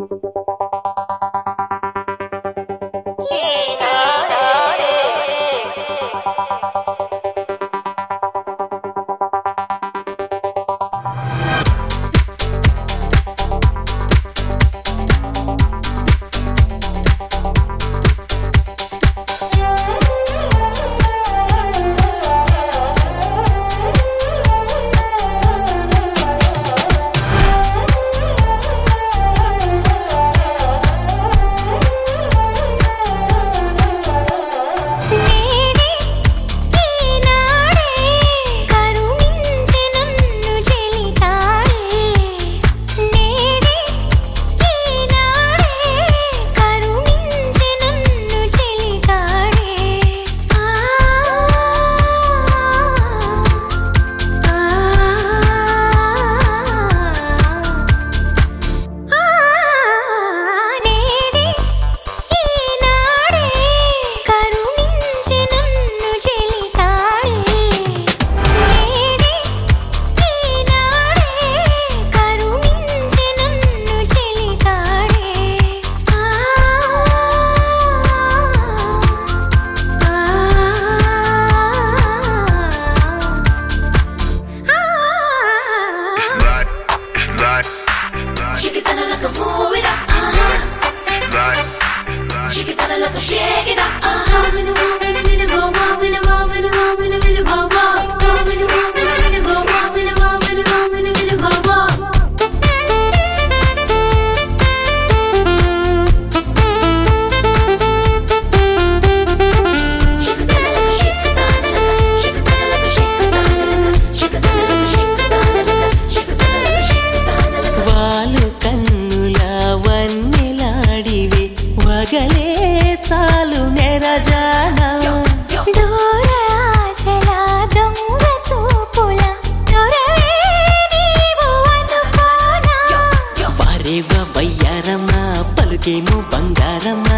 పలుకేమో బంగారమా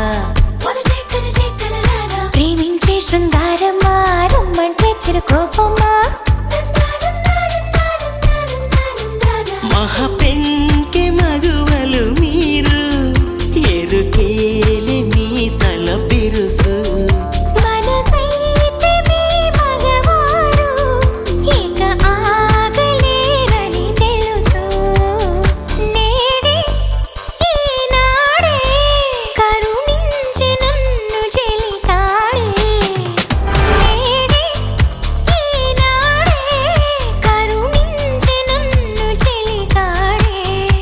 ప్రేమించే శృంగారమా రమ్మంటే చిరుకోపమా మహా పెంకె మగువలు మీరు ఎరుకేలి మీ తల బిరుసు మనసైతే మీ మగవారు ఇక ఆగలేరని తెలుసు నేడే ఈనాడే కరుణించి నన్ను చెలికాడే నేడే ఈనాడే కరుణించి నన్ను చెలికాడే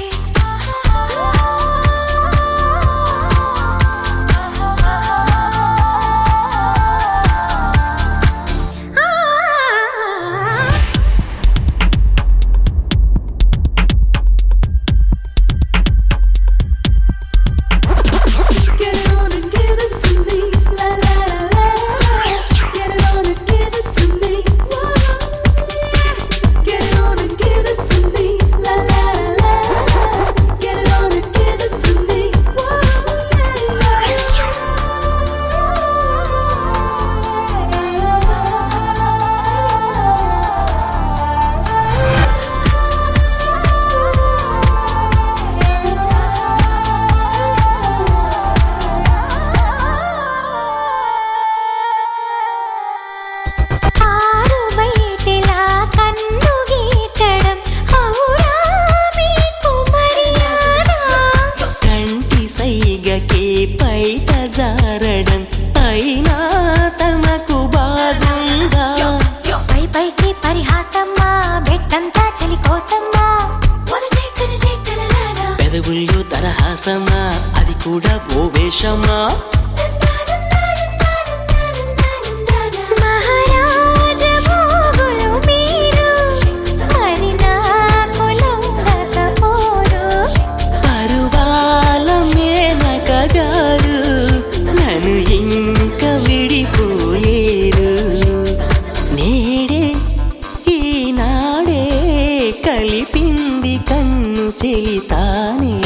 Get it on and give it to me, la la la la. Get it on and give it to me, whoa. Get it on and give it to me, la la la la. Get it on and give it to me, whoa. ఆరు బయటిలా కన్ను గీటడం ఔరా మీకు మర్యాద కంటి సైగకే పైట జారడం అయినా తమకు బాగుందా పై పైకి పరిహాసమ్మా బెట్టంతా చలి కోసమ్మా పెదవుల్లో తరహాసమా అది కూడా ఓ వేషమా మహారాజ భోగులు మీరు మరి నాకు లొంగకపోరు పరువాల మేనక గారు నన్ను ఇంక విడిపోలేరు నేడే ఈనాడే కలిపింది కన్ను చెలితానే